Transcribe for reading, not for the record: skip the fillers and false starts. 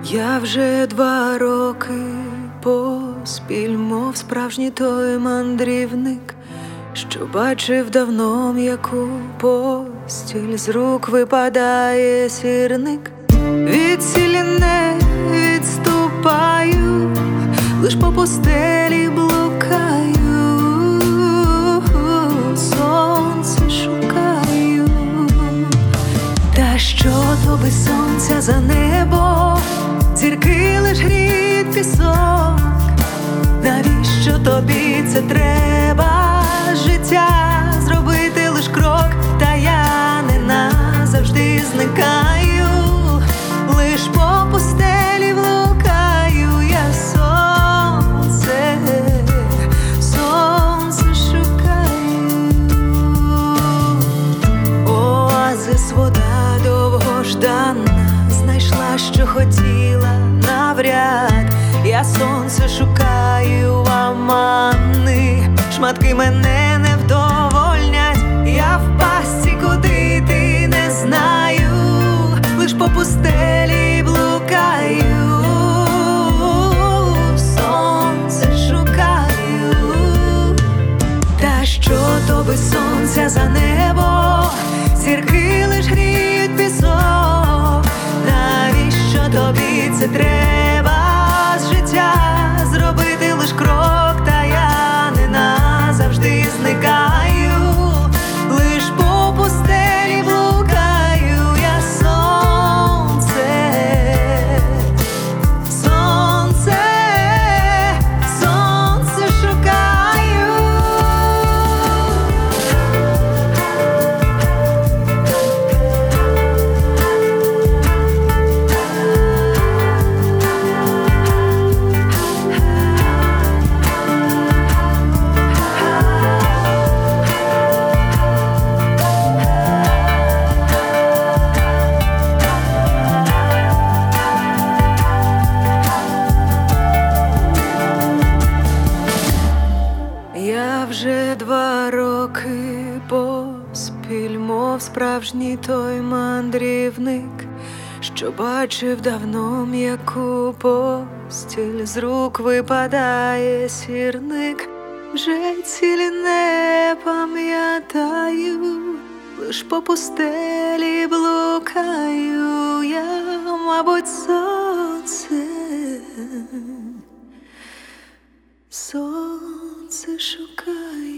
Я вже 2 роки поспіль, мов справжній той мандрівник, що бачив давно м'яку постіль, з рук випадає сірник. Від цілі не відступаю, лиш по пустелі блукаю, сонце шукаю. Та що то без сонця за небо, зірки лиш гріють пісок. Навіщо тобі це треба? Життя зробити лиш крок, та я не назавжди зникаю, лиш по пустелі блукаю я, сонце, сонце шукаю. Оазис, вода довгождана, знайшла, що хотіла навряд. Я сонце шукаю, а мани шматки мене не вдовольнять. Я в пастці, куди йти не знаю, лиш по пустелі блукаю, сонце шукаю. Та що то без сонця за небо, зірки лиш гріють пісок. Навіщо тобі це треба? З життя зробити лиш крок, та я не назавжди зникаю, лиш по пустелі блукаю я, сонце, сонце, сонце шукаю. Я вже 2 роки поспіль, мов справжній той мандрівник, що бачив давно м'яку постіль, з рук випадає сірник. Вже цілі не пам'ятаю, лиш по пустелі блукаю я, мабуть, сонце, сонце шукаю.